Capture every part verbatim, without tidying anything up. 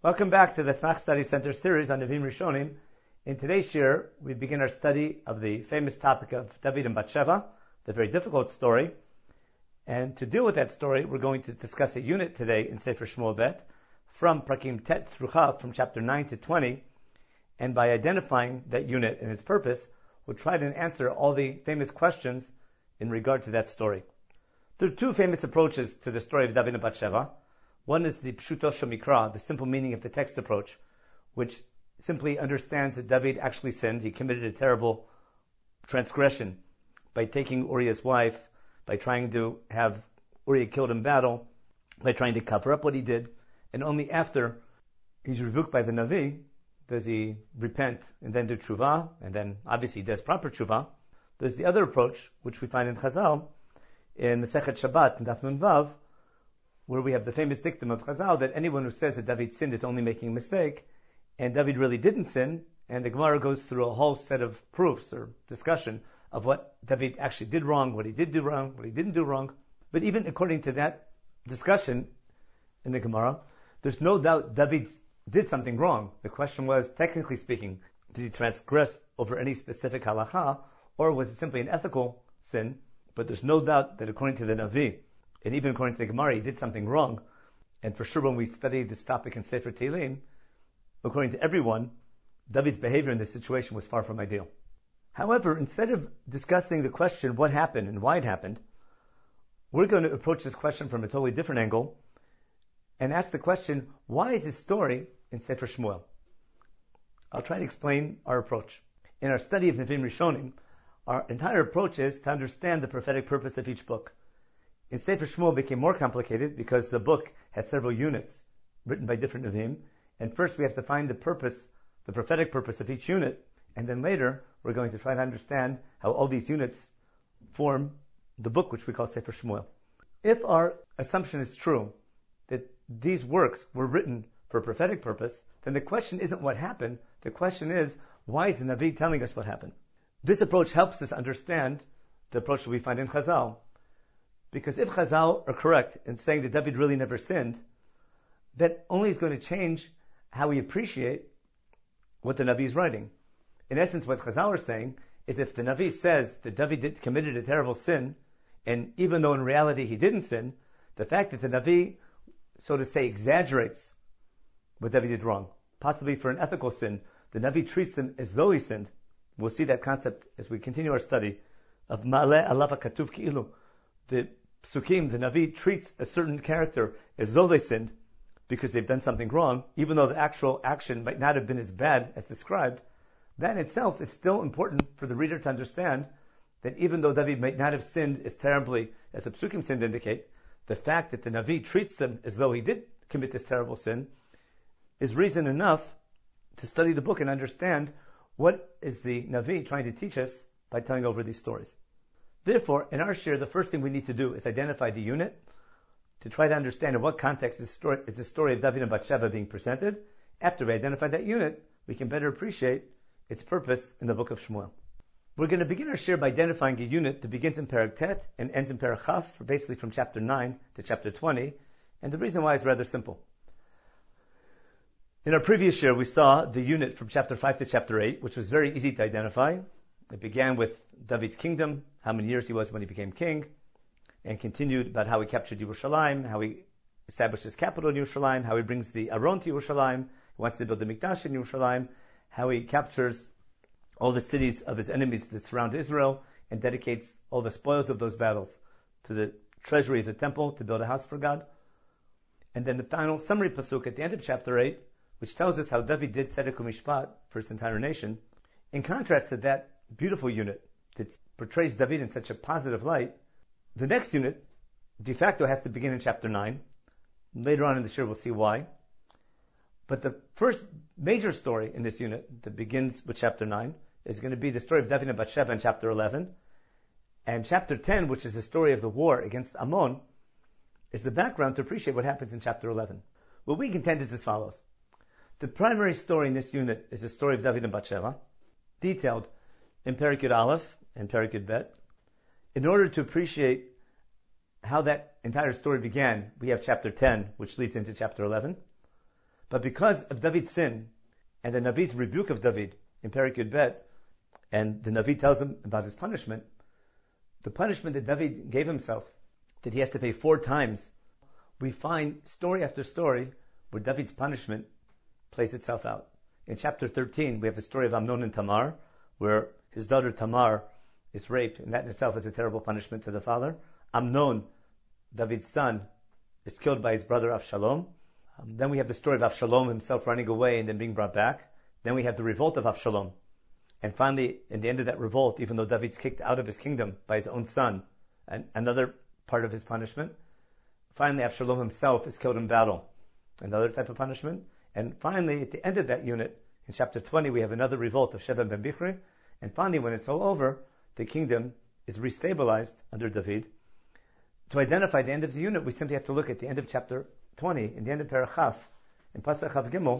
Welcome back to the Tanakh Study Center series on Nevi'im Rishonim. In today's shir, we begin our study of the famous topic of David and Bathsheba, the very difficult story. And to deal with that story, we're going to discuss a unit today in Sefer Shmuel Bet, from Prakim Tet through Chav, from chapter nine to twenty. And by identifying that unit and its purpose, we'll try to answer all the famous questions in regard to that story. There are two famous approaches to the story of David and Bathsheba. One is the Pshuto Shemikra, the simple meaning of the text approach, which simply understands that David actually sinned. He committed a terrible transgression by taking Uriah's wife, by trying to have Uriah killed in battle, by trying to cover up what he did, and only after he's rebuked by the Navi does he repent and then do tshuva, and then obviously he does proper tshuva. There's the other approach, which we find in Chazal, in Masechet Shabbat, in Daf Nun Vav, where we have the famous dictum of Chazal that anyone who says that David sinned is only making a mistake, and David really didn't sin, and the Gemara goes through a whole set of proofs or discussion of what David actually did wrong, what he did do wrong, what he didn't do wrong. But even according to that discussion in the Gemara, there's no doubt David did something wrong. The question was, technically speaking, did he transgress over any specific halacha, or was it simply an ethical sin? But there's no doubt that according to the Navi, and even according to the Gemara, he did something wrong. And for sure, when we study this topic in Sefer Tehillim, according to everyone, David's behavior in this situation was far from ideal. However, instead of discussing the question, what happened and why it happened, we're going to approach this question from a totally different angle and ask the question, why is this story in Sefer Shmuel? I'll try to explain our approach. In our study of Nevi'im Rishonim, our entire approach is to understand the prophetic purpose of each book. In Sefer Shmuel, it became more complicated because the book has several units written by different Nevi'im. And first we have to find the purpose, the prophetic purpose of each unit. And then later we're going to try to understand how all these units form the book which we call Sefer Shmuel. If our assumption is true, that these works were written for a prophetic purpose, then the question isn't what happened. The question is, why is the Navi telling us what happened? This approach helps us understand the approach that we find in Chazal. Because if Chazal are correct in saying that David really never sinned, that only is going to change how we appreciate what the Navi is writing. In essence, what Chazal are saying is if the Navi says that David did, committed a terrible sin, and even though in reality he didn't sin, the fact that the Navi, so to say, exaggerates what David did wrong, possibly for an ethical sin, the Navi treats him as though he sinned. We'll see that concept as we continue our study of Ma'aleh alav hakatuv ki'ilu. The Psukim, the Navi, treats a certain character as though they sinned because they've done something wrong, even though the actual action might not have been as bad as described. That in itself is still important for the reader to understand that even though David might not have sinned as terribly as the Psukim seem to indicate, the fact that the Navi treats them as though he did commit this terrible sin is reason enough to study the book and understand what is the Navi trying to teach us by telling over these stories. Therefore, in our shir, the first thing we need to do is identify the unit to try to understand in what context is, story, is the story of David and Bathsheba being presented. After we identify that unit, we can better appreciate its purpose in the book of Shmuel. We're going to begin our shir by identifying a unit that begins in Perek Tet and ends in Perek Chaf, basically from chapter nine to chapter twenty. And the reason why is rather simple. In our previous shir, we saw the unit from chapter five to chapter eight, which was very easy to identify. It began with David's kingdom, how many years he was when he became king, and continued about how he captured Yerushalayim, how he established his capital in Yerushalayim, how he brings the Aron to Yerushalayim, he wants to build the Mikdash in Yerushalayim, how he captures all the cities of his enemies that surround Israel, and dedicates all the spoils of those battles to the treasury of the temple to build a house for God. And then the final summary pasuk at the end of chapter eight, which tells us how David did tzedek u'mishpat for his entire nation. In contrast to that beautiful unit that portrays David in such a positive light, the next unit, de facto, has to begin in chapter nine. Later on in the shir, we'll see why. But the first major story in this unit that begins with chapter nine is going to be the story of David and Bathsheba in chapter eleven. And chapter ten, which is the story of the war against Ammon, is the background to appreciate what happens in chapter eleven. What we contend is as follows. The primary story in this unit is the story of David and Bathsheba, detailed in Perek Yud Aleph and Perek Yud Bet. In order to appreciate how that entire story began, we have chapter ten, which leads into chapter eleven. But because of David's sin and the Navi's rebuke of David in Perek Yud Bet, and the Navi tells him about his punishment, the punishment that David gave himself, that he has to pay four times, we find story after story where David's punishment plays itself out. In chapter thirteen, we have the story of Amnon and Tamar, where his daughter Tamar is raped, and that in itself is a terrible punishment to the father. Amnon, David's son, is killed by his brother Avshalom. Um, then we have the story of Avshalom himself running away and then being brought back. Then we have the revolt of Avshalom. And finally, in the end of that revolt, even though David's kicked out of his kingdom by his own son, and another part of his punishment, finally Avshalom himself is killed in battle. Another type of punishment. And finally, at the end of that unit, in chapter twenty, we have another revolt of Sheva ben Bichri. And finally, when it's all over, the kingdom is restabilized under David. To identify the end of the unit, we simply have to look at the end of chapter twenty, in the end of Perek Chaf, in Pasuk Chav Gimel,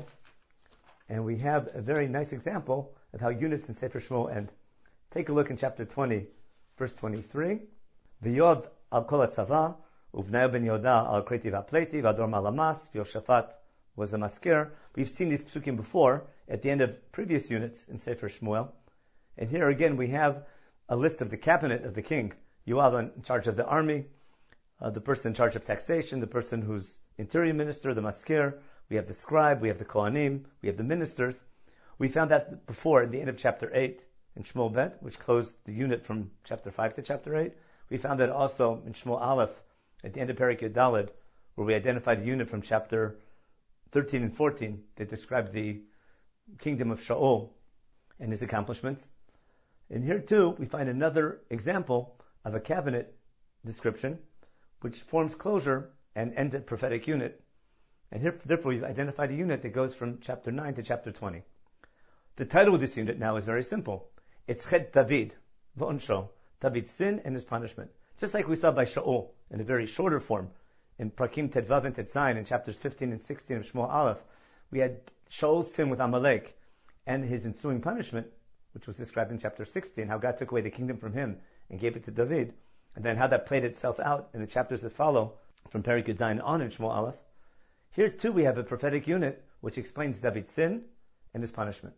and we have a very nice example of how units in Sefer Shmuel end. Take a look in chapter twenty, verse twenty-three. V'yod al kol hatzava, uvnei ben Yoda al kreti v'apleti, v'ador malamas, v'Yoshafat was the maskir. We've seen these psukim before at the end of previous units in Sefer Shmuel. And here again we have a list of the cabinet of the king. Yoav in charge of the army, uh, the person in charge of taxation, the person who's interior minister, the maskir. We have the scribe, we have the kohanim, we have the ministers. We found that before at the end of chapter eight in Shmuel Bet, which closed the unit from chapter five to chapter eight. We found that also in Shmuel Aleph at the end of Perek Yud Daled, where we identified the unit from chapter thirteen and fourteen that describe the kingdom of Shaul and his accomplishments. And here too, we find another example of a cabinet description, which forms closure and ends at prophetic unit. And here, therefore, we've identified a unit that goes from chapter nine to chapter twenty. The title of this unit now is very simple. It's Chet David, V'onsho, David's sin and his punishment. Just like we saw by Shaul in a very shorter form, in Prakim Tedvav and Tetzayin, in chapters fifteen and sixteen of Shmuel Aleph, we had Shaul's sin with Amalek and his ensuing punishment, which was described in chapter sixteen, how God took away the kingdom from him and gave it to David, and then how that played itself out in the chapters that follow from Perek Yud Zayin on in Shmuel Aleph. Here too we have a prophetic unit which explains David's sin and his punishment.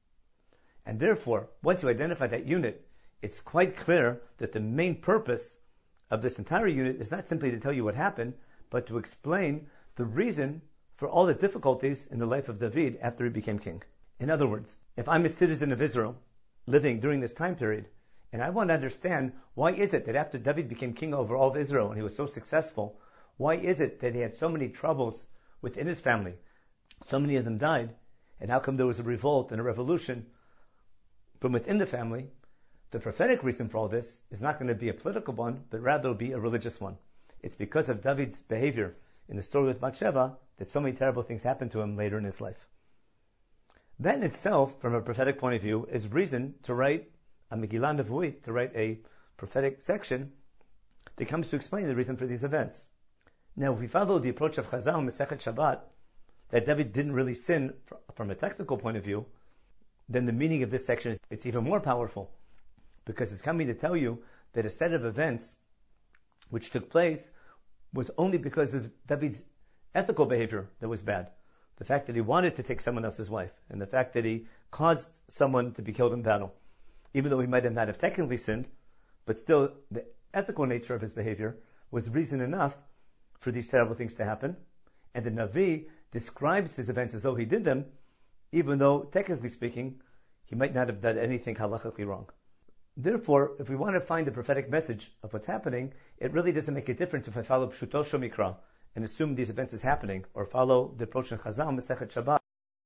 And therefore, once you identify that unit, it's quite clear that the main purpose of this entire unit is not simply to tell you what happened, but to explain the reason for all the difficulties in the life of David after he became king. In other words, if I'm a citizen of Israel living during this time period, and I want to understand why is it that after David became king over all of Israel and he was so successful, why is it that he had so many troubles within his family? So many of them died, and how come there was a revolt and a revolution from within the family? The prophetic reason for all this is not going to be a political one, but rather will be a religious one. It's because of David's behavior in the story with Bathsheba that so many terrible things happened to him later in his life. That in itself, from a prophetic point of view, is reason to write a Megillah Nevuit, to write a prophetic section that comes to explain the reason for these events. Now, if we follow the approach of Chazal in Masechet Shabbat, that David didn't really sin from a technical point of view, then the meaning of this section is it's even more powerful, because it's coming to tell you that a set of events which took place was only because of David's ethical behavior that was bad. The fact that he wanted to take someone else's wife, and the fact that he caused someone to be killed in battle. Even though he might have not have technically sinned, but still the ethical nature of his behavior was reason enough for these terrible things to happen. And the Navi describes his events as though he did them, even though, technically speaking, he might not have done anything halachically wrong. Therefore, if we want to find the prophetic message of what's happening, it really doesn't make a difference if I follow Pshuto Shomikra and assume these events is happening, or follow the approach in Chazal, Masechet Shabbat,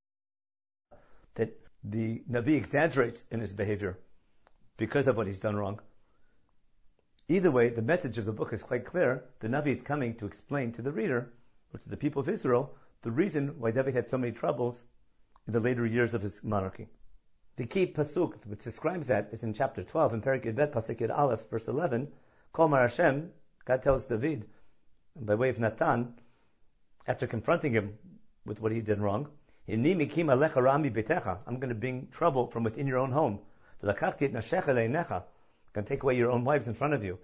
that the Navi exaggerates in his behavior because of what he's done wrong. Either way, the message of the book is quite clear. The Navi is coming to explain to the reader, or to the people of Israel, the reason why David had so many troubles in the later years of his monarchy. The key pasuk which describes that is in chapter twelve, in Perek Yud Bet, Pasuk Yud Aleph, verse eleven. Kol Mar Hashem, God tells David, by way of Natan, after confronting him with what he did wrong, I'm going to bring trouble from within your own home. I'm going to take away your own wives in front of you.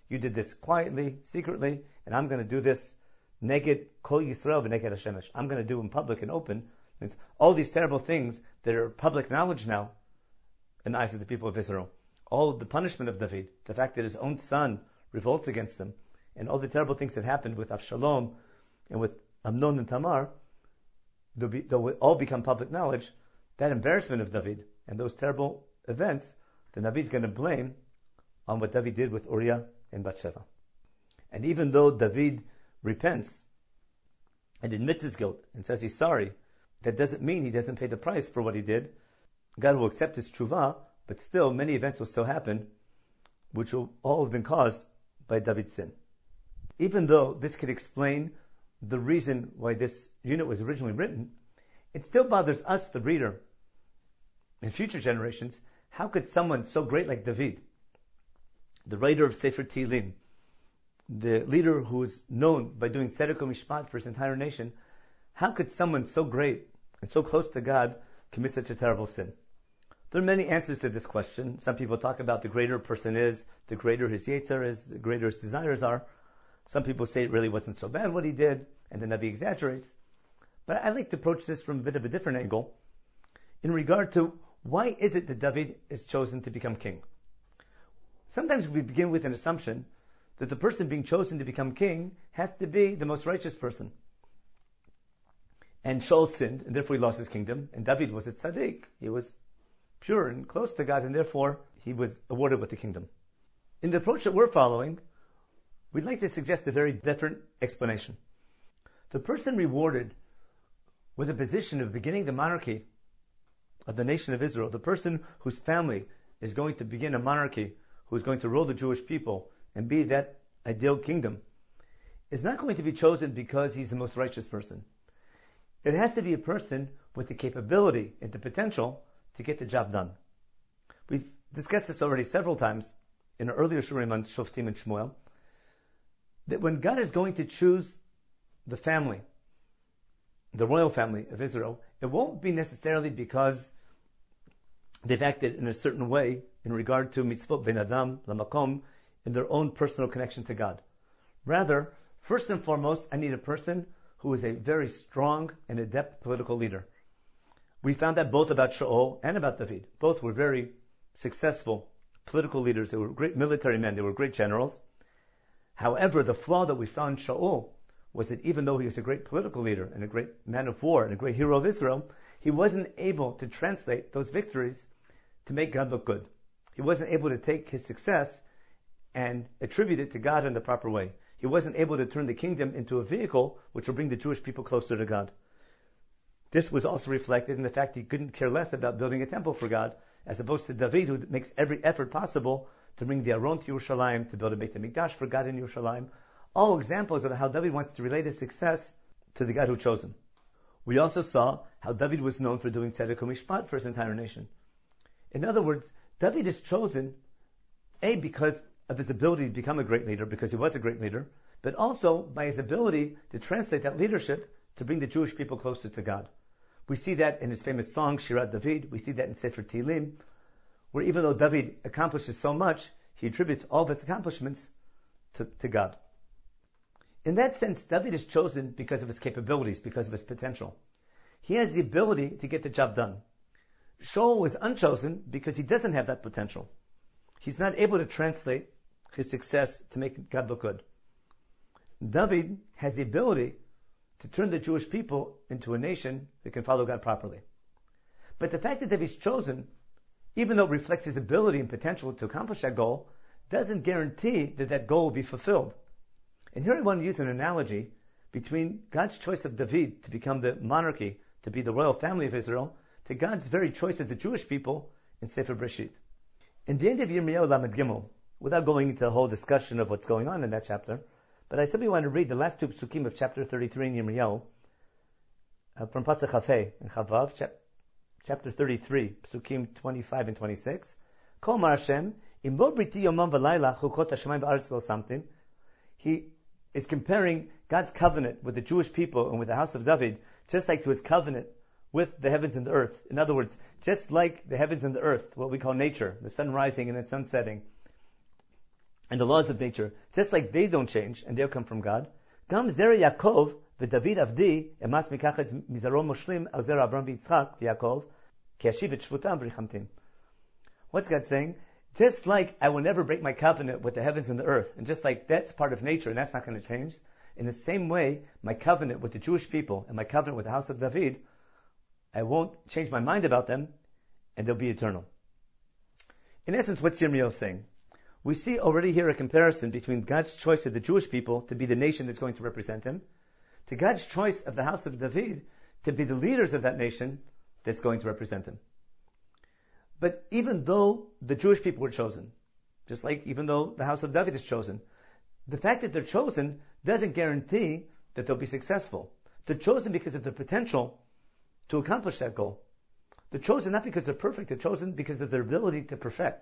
You did this quietly, secretly, and I'm going to do this neged kol Yisrael v'neged Hashemesh. I'm going to do in public and open. It's all these terrible things that are public knowledge now in the eyes of the people of Israel. All of the punishment of David, the fact that his own son revolts against him, and all the terrible things that happened with Avshalom and with Amnon and Tamar, they'll, be, they'll all become public knowledge. That embarrassment of David and those terrible events, the Navi is going to blame on what David did with Uriah and Bathsheba. And even though David repents and admits his guilt and says he's sorry, that doesn't mean he doesn't pay the price for what he did. God will accept his tshuva, but still many events will still happen, which will all have been caused by David's sin. Even though this could explain the reason why this unit was originally written, it still bothers us, the reader, in future generations. How could someone so great like David, the writer of Sefer Tehillim, the leader who is known by doing tzedek u'mishpat for his entire nation, how could someone so great and so close to God commit such a terrible sin? There are many answers to this question. Some people talk about the greater a person is, the greater his yetzer is, the greater his desires are. Some people say it really wasn't so bad what he did, and the Navi exaggerates. But I like to approach this from a bit of a different angle, in regard to why is it that David is chosen to become king? Sometimes we begin with an assumption that the person being chosen to become king has to be the most righteous person. And Shaul sinned, and therefore he lost his kingdom, and David was a tzaddik. He was pure and close to God, and therefore he was awarded with the kingdom. In the approach that we're following, we'd like to suggest a very different explanation. The person rewarded with a position of beginning the monarchy of the nation of Israel, the person whose family is going to begin a monarchy, who is going to rule the Jewish people and be that ideal kingdom, is not going to be chosen because he's the most righteous person. It has to be a person with the capability and the potential to get the job done. We've discussed this already several times in our earlier shurim on Shoftim and Shmuel, that when God is going to choose the family, the royal family of Israel, it won't be necessarily because they've acted in a certain way in regard to mitzvot ben adam lamakom, in their own personal connection to God. Rather, first and foremost, I need a person who is a very strong and adept political leader. We found that both about Shaul and about David. Both were very successful political leaders. They were great military men. They were great generals. However, the flaw that we saw in Shaul was that even though he was a great political leader and a great man of war and a great hero of Israel, he wasn't able to translate those victories to make God look good. He wasn't able to take his success and attribute it to God in the proper way. He wasn't able to turn the kingdom into a vehicle which will bring the Jewish people closer to God. This was also reflected in the fact he couldn't care less about building a temple for God, as opposed to David, who makes every effort possible to bring the Aron to Yerushalayim, to build a Beit HaMikdash for God in Yerushalayim. All examples of how David wants to relate his success to the God who chose him. We also saw how David was known for doing tzedek u'mishpat for his entire nation. In other words, David is chosen, A, because of his ability to become a great leader, because he was a great leader, but also by his ability to translate that leadership to bring the Jewish people closer to God. We see that in his famous song, Shirat David. We see that in Sefer Tehillim, where even though David accomplishes so much, he attributes all of his accomplishments to, to God. In that sense, David is chosen because of his capabilities, because of his potential. He has the ability to get the job done. Shaul was unchosen because he doesn't have that potential. He's not able to translate his success to make God look good. David has the ability to turn the Jewish people into a nation that can follow God properly. But the fact that David's chosen, even though it reflects his ability and potential to accomplish that goal, doesn't guarantee that that goal will be fulfilled. And here I want to use an analogy between God's choice of David to become the monarchy, to be the royal family of Israel, to God's very choice of the Jewish people in Sefer Breshit. In the end of Yirmiyahu Lamed Gimel, without going into the whole discussion of what's going on in that chapter, but I simply want to read the last two psukim of chapter thirty-three in Yirmiyahu, uh, from Pasuk Chafei and Chavav, chap- chapter thirty-three, psukim twenty-five and twenty-six. Kol Mar Hashem, im lo briti yomam v'layla chukot hashamayim v'aretz lo samtim. He is comparing God's covenant with the Jewish people and with the house of David, just like to his covenant with the heavens and the earth. In other words, just like the heavens and the earth, what we call nature, the sun rising and the sun setting, and the laws of nature, just like they don't change, and they'll come from God. Gam Zera Yaakov v'David Avdi emas mikachet mizaro moshlim al Zera Avram v'Yitzchak v'Yaakov ki ashiv et shvutam v'richamtim. What's God saying? Just like I will never break my covenant with the heavens and the earth, and just like that's part of nature and that's not going to change, in the same way, my covenant with the Jewish people and my covenant with the house of David, I won't change my mind about them, and they'll be eternal. In essence, what's Yirmiyahu saying? We see already here a comparison between God's choice of the Jewish people to be the nation that's going to represent Him, to God's choice of the house of David to be the leaders of that nation that's going to represent Him. But even though the Jewish people were chosen, just like even though the house of David is chosen, the fact that they're chosen doesn't guarantee that they'll be successful. They're chosen because of their potential to accomplish that goal. They're chosen not because they're perfect, they're chosen because of their ability to perfect.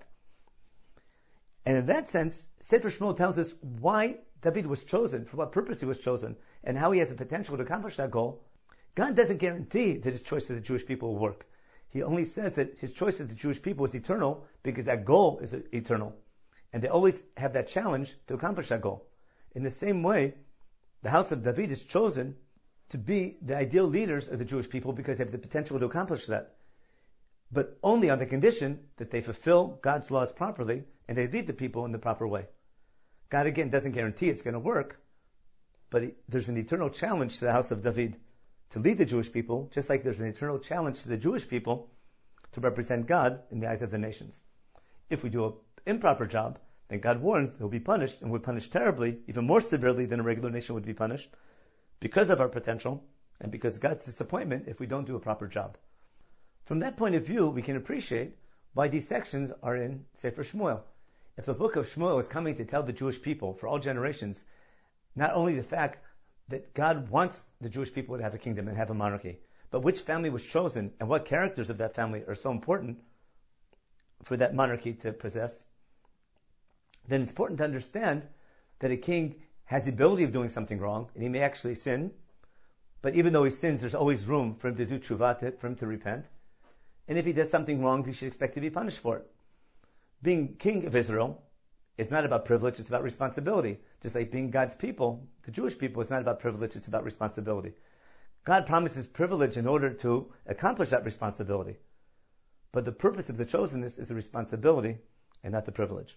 And in that sense, Sefer Shmuel tells us why David was chosen, for what purpose he was chosen, and how he has the potential to accomplish that goal. God doesn't guarantee that his choice of the Jewish people will work. He only says that his choice of the Jewish people is eternal because that goal is eternal. And they always have that challenge to accomplish that goal. In the same way, the house of David is chosen to be the ideal leaders of the Jewish people because they have the potential to accomplish that. But only on the condition that they fulfill God's laws properly and they lead the people in the proper way. God, again, doesn't guarantee it's going to work, but he, there's an eternal challenge to the house of David to lead the Jewish people, just like there's an eternal challenge to the Jewish people to represent God in the eyes of the nations. If we do an improper job, then God warns they'll be punished, and we're punished terribly, even more severely than a regular nation would be punished, because of our potential, and because of God's disappointment if we don't do a proper job. From that point of view, we can appreciate why these sections are in Sefer Shmuel. If the book of Shmuel is coming to tell the Jewish people for all generations, not only the fact that God wants the Jewish people to have a kingdom and have a monarchy, but which family was chosen and what characters of that family are so important for that monarchy to possess, then it's important to understand that a king has the ability of doing something wrong, and he may actually sin, but even though he sins, there's always room for him to do tshuva, for him to repent. And if he does something wrong, he should expect to be punished for it. Being king of Israel is not about privilege, it's about responsibility. Just like being God's people, the Jewish people, is not about privilege, it's about responsibility. God promises privilege in order to accomplish that responsibility. But the purpose of the chosenness is the responsibility and not the privilege.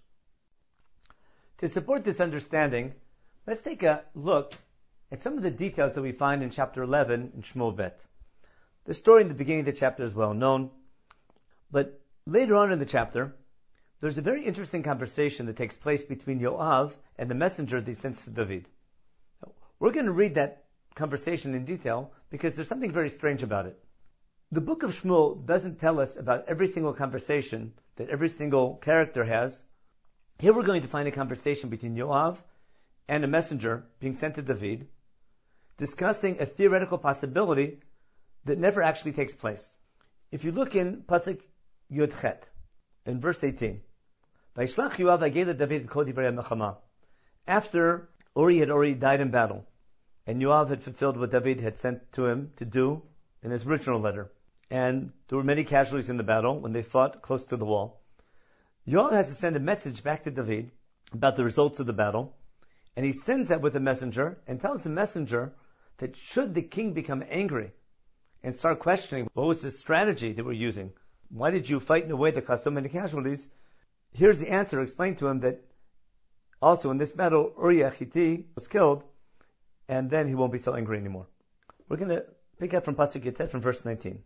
To support this understanding, let's take a look at some of the details that we find in chapter eleven in Shmuel Bet. The story in the beginning of the chapter is well known, but later on in the chapter, there's a very interesting conversation that takes place between Yoav and the messenger that he sends to David. We're going to read that conversation in detail because there's something very strange about it. The book of Shmuel doesn't tell us about every single conversation that every single character has. Here we're going to find a conversation between Yoav and a messenger being sent to David, discussing a theoretical possibility that never actually takes place. If you look in Pasuk Yud Chet, in verse eighteen, Vayishlach Yoav hagei David kol divrei hamilchama. After Uri had already died in battle, and Yoav had fulfilled what David had sent to him to do in his original letter, and there were many casualties in the battle when they fought close to the wall, Yoav has to send a message back to David about the results of the battle, and he sends that with a messenger and tells the messenger that should the king become angry and start questioning what was the strategy that we're using, why did you fight in a way that caused so many casualties, here's the answer. Explain to him that also in this battle Uriah Hitti was killed, and then he won't be so angry anymore. We're going to pick up from Pasuk Yetet from verse nineteen.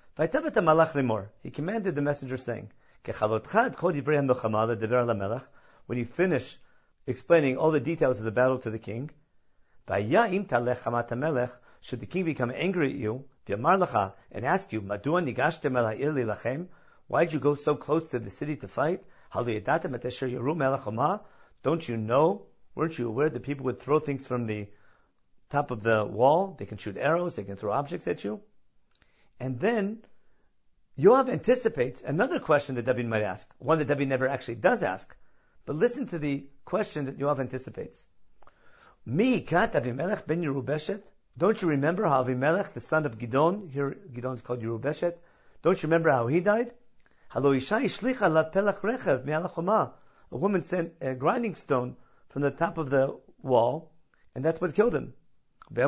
He commanded the messenger saying, when you finish explaining all the details of the battle to the king, should the king become angry at you and ask you, why did you go so close to the city to fight? Don't you know, weren't you aware that people would throw things from the top of the wall? They can shoot arrows, they can throw objects at you. And then Yoav anticipates another question that David might ask, one that David never actually does ask. But listen to the question that Yoav anticipates. Mi kat Avimelech ben Yerubeshet? Don't you remember how Avimelech, the son of Gidon, here Gidon is called Yerubeshet, don't you remember how he died? a woman sent a grinding stone from the top of the wall, and that's what killed him. So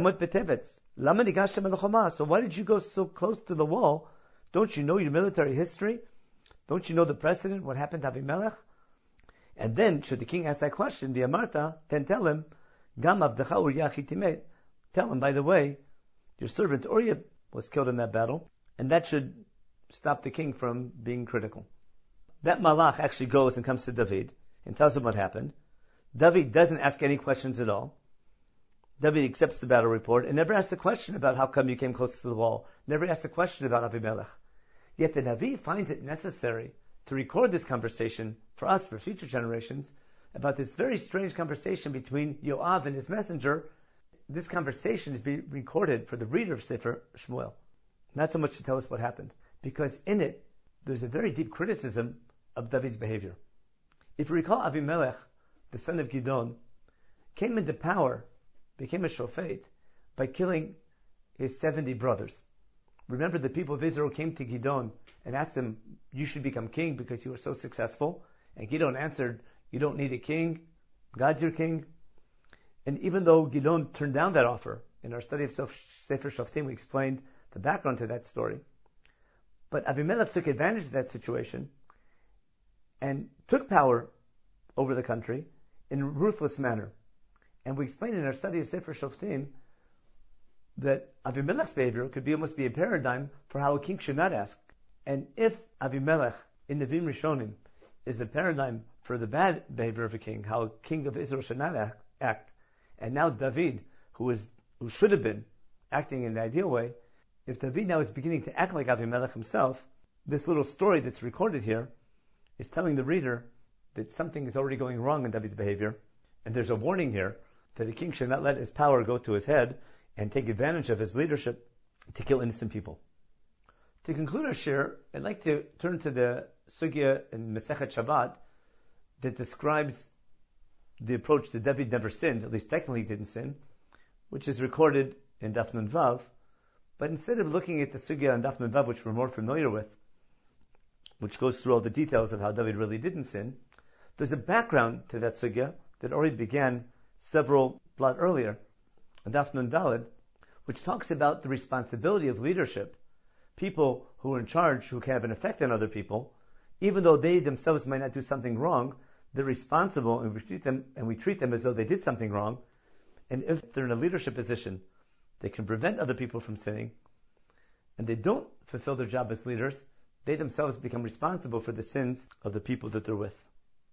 why did you go so close to the wall? Don't you know your military history? Don't you know the precedent, what happened to Avimelech? And then, should the king ask that question, the Amarta, then tell him, Gam avdecha Uriah Chitimet. Tell him, by the way, your servant Uriah was killed in that battle, and that should stop the king from being critical. That malach actually goes and comes to David and tells him what happened. David doesn't ask any questions at all. David accepts the battle report and never asks a question about how come you came close to the wall. Never asks a question about Avimelech. Yet the Navi finds it necessary to record this conversation for us, for future generations, about this very strange conversation between Yoav and his messenger. This conversation is being recorded for the reader of Sefer Shmuel. Not so much to tell us what happened, because in it, there's a very deep criticism of David's behavior. If you recall, Avimelech, the son of Gidon, came into power, became a shofet, by killing his seventy brothers. Remember, the people of Israel came to Gidon and asked him, you should become king because you were so successful. And Gidon answered, you don't need a king, God's your king. And even though Gidon turned down that offer, in our study of Sefer Shoftim we explained the background to that story. But Avimelech took advantage of that situation and took power over the country in a ruthless manner. And we explained in our study of Sefer Shoftim that Avimelech's behavior could be almost be a paradigm for how a king should not ask. And if Avimelech in Nevi'im Rishonim is the paradigm for the bad behavior of a king, how a king of Israel should not act, act and now David, who is who should have been acting in the ideal way, if David now is beginning to act like Avimelech himself, this little story that's recorded here is telling the reader that something is already going wrong in David's behavior, and there's a warning here that a king should not let his power go to his head and take advantage of his leadership to kill innocent people. To conclude our share, I'd like to turn to the sugya in Masechet Shabbat that describes the approach that David never sinned, at least technically he didn't sin, which is recorded in Daf Nun Vav. But instead of looking at the sugya in Daf Nun Vav, which we're more familiar with, which goes through all the details of how David really didn't sin, there's a background to that sugya that already began several blot earlier, in Daf Nun Daled, which talks about the responsibility of leadership. People who are in charge, who can have an effect on other people, even though they themselves might not do something wrong, they're responsible, and we treat them and we treat them as though they did something wrong. And if they're in a leadership position, they can prevent other people from sinning, and they don't fulfill their job as leaders, they themselves become responsible for the sins of the people that they're with.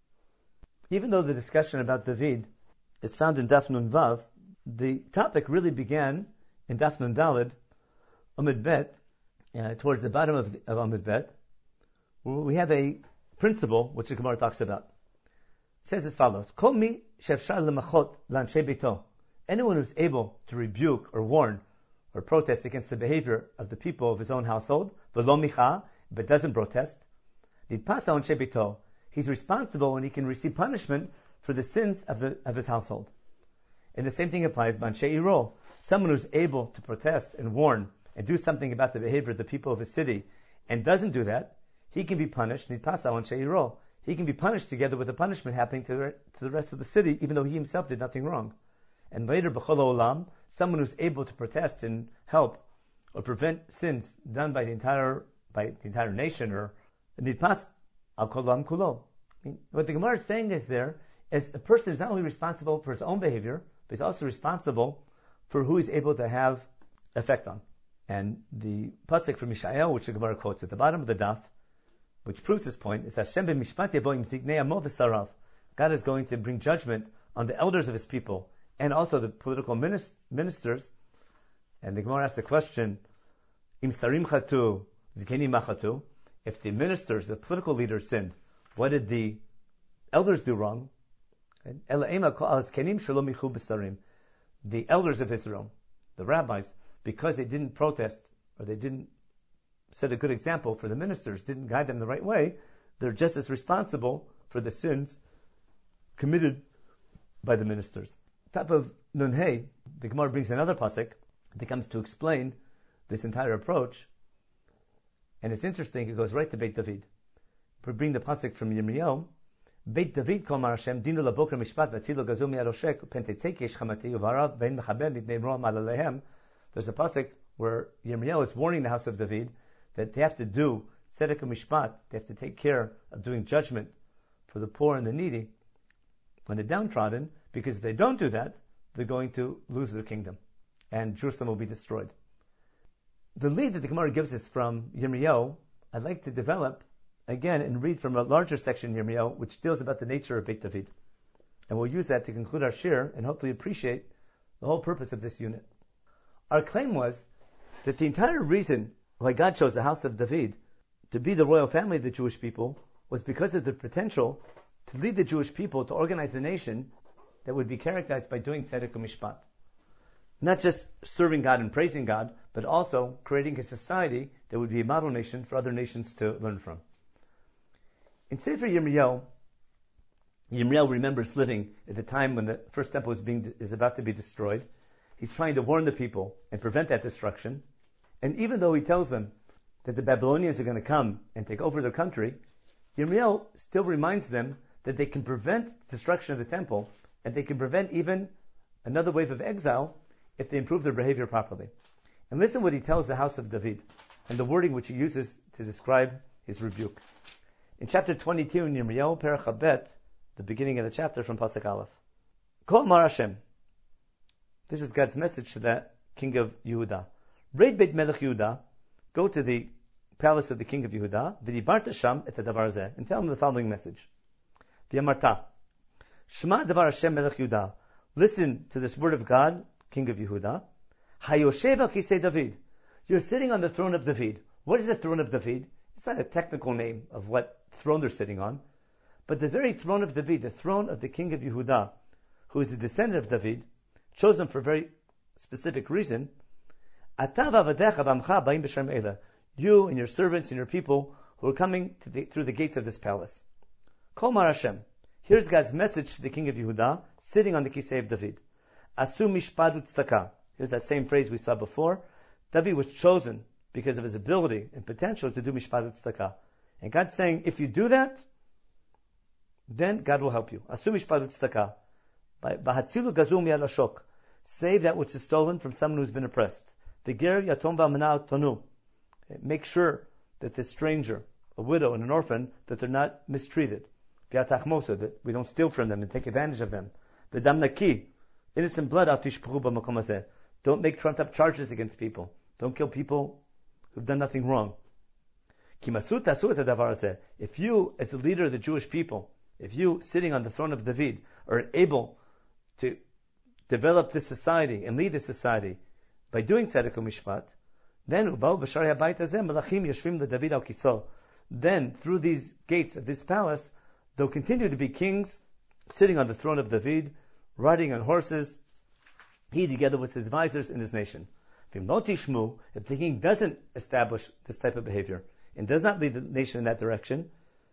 Even though the discussion about David is found in Daf Nun Vav, the topic really began in Daf Nun Daled, Amud Bet, uh, towards the bottom of, the, of Amud Bet, where we have a principle which the Gemara talks about. It says as follows: Kol mi she'efshar lemachot la'anshei beito. Anyone who's able to rebuke or warn or protest against the behavior of the people of his own household, v'lo micha, but doesn't protest, nidpas la'anshei beito. He's responsible and he can receive punishment for the sins of the of his household. And the same thing applies to Anshe Iro. Someone who's able to protest and warn and do something about the behavior of the people of his city and doesn't do that, he can be punished. Nidpas la'anshei Iro. He can be punished together with the punishment happening to, to the rest of the city, even though he himself did nothing wrong. And later, b'chol olam, someone who's able to protest and help or prevent sins done by the entire by the entire nation, or nidpas al kol olam kulo. What the Gemara is saying is there is a person is not only responsible for his own behavior, but he's also responsible for who he's able to have effect on. And the pasuk from Mishael, which the Gemara quotes at the bottom of the daf, which proves this point, is Hashem b'mishpat yavo im zignei amo v'sarav. God is going to bring judgment on the elders of his people and also the political ministers. And the Gemara asks the question, im sarim chatu, zikeni machatu. If the ministers, the political leaders sinned, what did the elders do wrong? The elders of Israel, the rabbis, because they didn't protest or they didn't set a good example for the ministers, didn't guide them the right way, they're just as responsible for the sins committed by the ministers. Top of Nun Hey, the Gemara brings another pasuk that comes to explain this entire approach, and it's interesting. It goes right to Beit David. We bring the pasuk from Yirmiyahu, Beit David kol mar Hashem dinu laboker mishpat v'tzilo gazu mi'aroshek u'pentetzei ki yesh chamati uvarav ve'en mechabed mipnei ro'am alalehem. There's a pasuk where Yirmiyahu is warning the house of David that they have to do tzedek mishpat. They have to take care of doing judgment for the poor and the needy and the downtrodden, because if they don't do that, they're going to lose their kingdom and Jerusalem will be destroyed. The lead that the Gemara gives us from Yirmiyahu, I'd like to develop again and read from a larger section in Yirmiyahu, which deals about the nature of Beit David. And we'll use that to conclude our shir and hopefully appreciate the whole purpose of this unit. Our claim was that the entire reason why God chose the house of David to be the royal family of the Jewish people was because of the potential to lead the Jewish people to organize a nation that would be characterized by doing tzedek u'mishpat. Not just serving God and praising God, but also creating a society that would be a model nation for other nations to learn from. In Sefer Yirmiyahu, Yirmiyahu remembers living at the time when the first temple is being is about to be destroyed. He's trying to warn the people and prevent that destruction. And even though he tells them that the Babylonians are going to come and take over their country, Yirmiyahu still reminds them that they can prevent destruction of the temple, and they can prevent even another wave of exile if they improve their behavior properly. And listen what he tells the house of David, and the wording which he uses to describe his rebuke. In chapter twenty-two in Yirmiyahu, Perach Habet, the beginning of the chapter from Pasuk Aleph. Kol Mar Hashem. This is God's message to the king of Yehuda. Reid Beit Melech Yehuda, go to the palace of the king of Yehuda, v'dibarta sham et hadavar zeh, and tell him the following message. V'yamarta, Shema davar Hashem Melech Yehuda. Listen to this word of God, king of Yehuda. Hayoshev al kisei David. You're sitting on the throne of David. What is the throne of David? It's not a technical name of what throne they're sitting on, but the very throne of David, the throne of the king of Yehuda, who is a descendant of David, chosen for a very specific reason. You and your servants and your people who are coming to the, through the gates of this palace. Kol Mar Hashem. Here's God's message to the king of Yehuda, sitting on the kisei of David. Asu mishpat u'tzedakah. Here's that same phrase we saw before. David was chosen because of his ability and potential to do mishpat u'tzedakah. And God's saying, if you do that, then God will help you. Asu mishpat u'tzedakah. B'hatzilu gazum yad ashok. Save that which is stolen from someone who's been oppressed. The ger yatom v'amana tonu. Make sure that the stranger, a widow and an orphan, that they're not mistreated. V'yatachmosa, that we don't steal from them and take advantage of them. The dam naki, innocent blood, al tishpuchu b'makom hazeh. Don't make trumped up charges against people. Don't kill people who've done nothing wrong. If you, as the leader of the Jewish people, if you, sitting on the throne of David, are able to develop this society and lead this society by doing tzedek u'mishpat, then then through these gates of this palace, they'll continue to be kings sitting on the throne of David, riding on horses, he together with his advisors in his nation. If the king doesn't establish this type of behavior and does not lead the nation in that direction,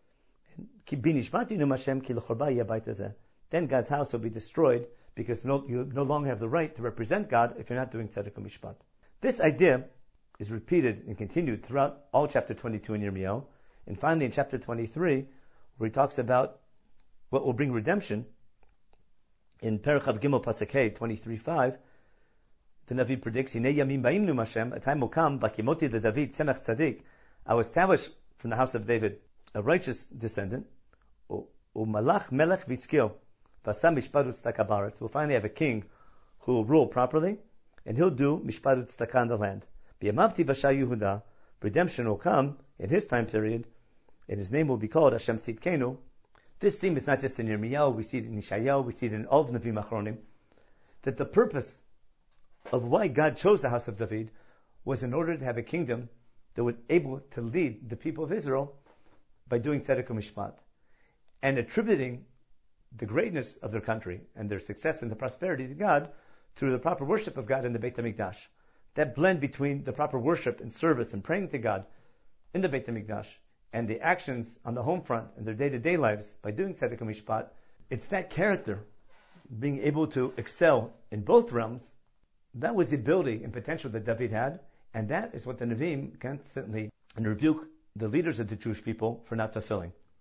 then God's house will be destroyed, because no, you no longer have the right to represent God if you're not doing tzedek u'mishpat. This idea is repeated and continued throughout all chapter twenty-two in Yirmiyahu, and finally in chapter twenty-three, where he talks about what will bring redemption. In Perach Gimel Pasuk Hey twenty-three five, the Navi predicts, "Hinei yamim ba'im nu Hashem, a time will come, bakimoti the David tzemach tzadik, I will establish from the house of David a righteous descendant, u'malach melech v'skil, v'asam mishpat u'tzedakah ba'aretz." We'll finally have a king who will rule properly, and he'll do mishpat u'tzedakah in the land. B'yamavti v'sha Yehuda, redemption will come in his time period, and his name will be called Hashem Tzidkenu. This theme is not just in Yirmiyahu, we see it in Yeshayahu, we see it in all of Nevi'im Achronim, that the purpose of why God chose the house of David was in order to have a kingdom that was able to lead the people of Israel by doing tzedek u'mishpat, and attributing the greatness of their country and their success and the prosperity to God through the proper worship of God in the Beit HaMikdash. That blend between the proper worship and service and praying to God in the Beit HaMikdash and the actions on the home front in their day-to-day lives by doing tzedek u'mishpat, it's that character being able to excel in both realms. That was the ability and potential that David had, and that is what the Nevi'im constantly and rebuke the leaders of the Jewish people for not fulfilling.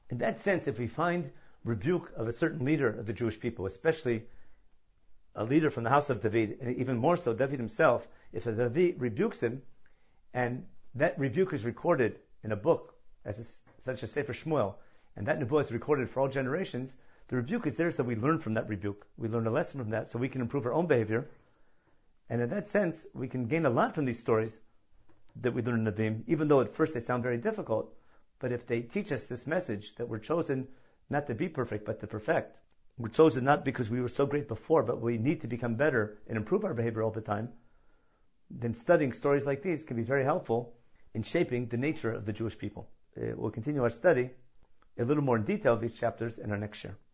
In that sense, if we find rebuke of a certain leader of the Jewish people, especially a leader from the house of David, and even more so David himself, if the David rebukes him, and that rebuke is recorded in a book, as a, such as Sefer Shmuel, and that Nebuah is recorded for all generations, the rebuke is there so we learn from that rebuke. We learn a lesson from that so we can improve our own behavior. And in that sense, we can gain a lot from these stories that we learn in Nevi'im, even though at first they sound very difficult. But if they teach us this message that we're chosen not to be perfect, but to perfect, we're chosen not because we were so great before, but we need to become better and improve our behavior all the time, then studying stories like these can be very helpful in shaping the nature of the Jewish people. Uh, we'll continue our study a little more in detail of these chapters in our next year.